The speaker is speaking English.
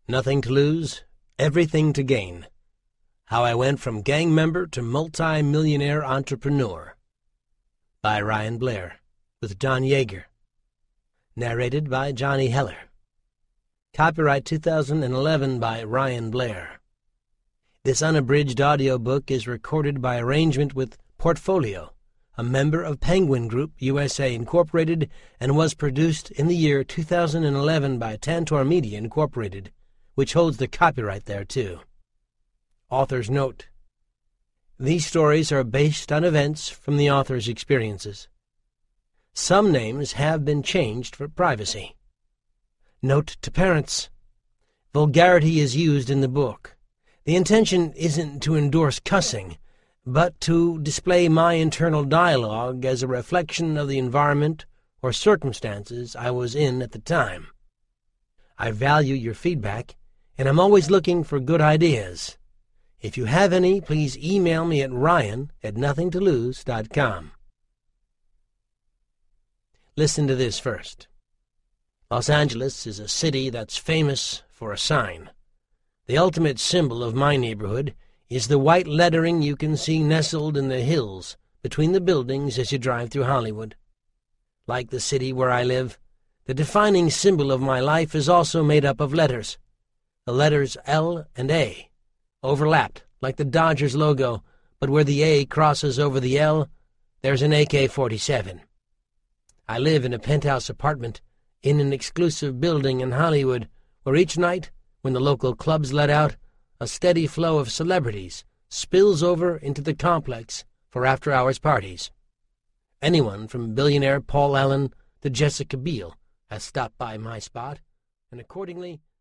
Nothing to lose, everything to gain. How I went from gang member to multi-millionaire entrepreneur. By Ryan Blair, with Don Yeager. Narrated by Johnny Heller. Copyright 2011 by Ryan Blair. This unabridged audiobook is recorded by arrangement with Portfolio, a member of Penguin Group USA Incorporated, and was produced in the year 2011 by Tantor Media Incorporated, which holds the copyright thereto. Author's note: these stories are based on events from the author's experiences. Some names have been changed for privacy. Note to parents: vulgarity is used in the book. The intention isn't to endorse cussing, but to display my internal dialogue as a reflection of the environment or circumstances I was in at the time. I value your feedback, and I'm always looking for good ideas. If you have any, please email me at ryan@nothingtolose.com. Listen to this first. Los Angeles is a city that's famous for a sign. The ultimate symbol of my neighborhood is the white lettering you can see nestled in the hills between the buildings as you drive through Hollywood. Like the city where I live, the defining symbol of my life is also made up of letters. The letters L and A, overlapped like the Dodgers logo, but where the A crosses over the L, there's an AK-47. I live in a penthouse apartment in an exclusive building in Hollywood, where each night, when the local clubs let out, a steady flow of celebrities spills over into the complex for after-hours parties. Anyone from billionaire Paul Allen to Jessica Biel has stopped by my spot, and accordingly,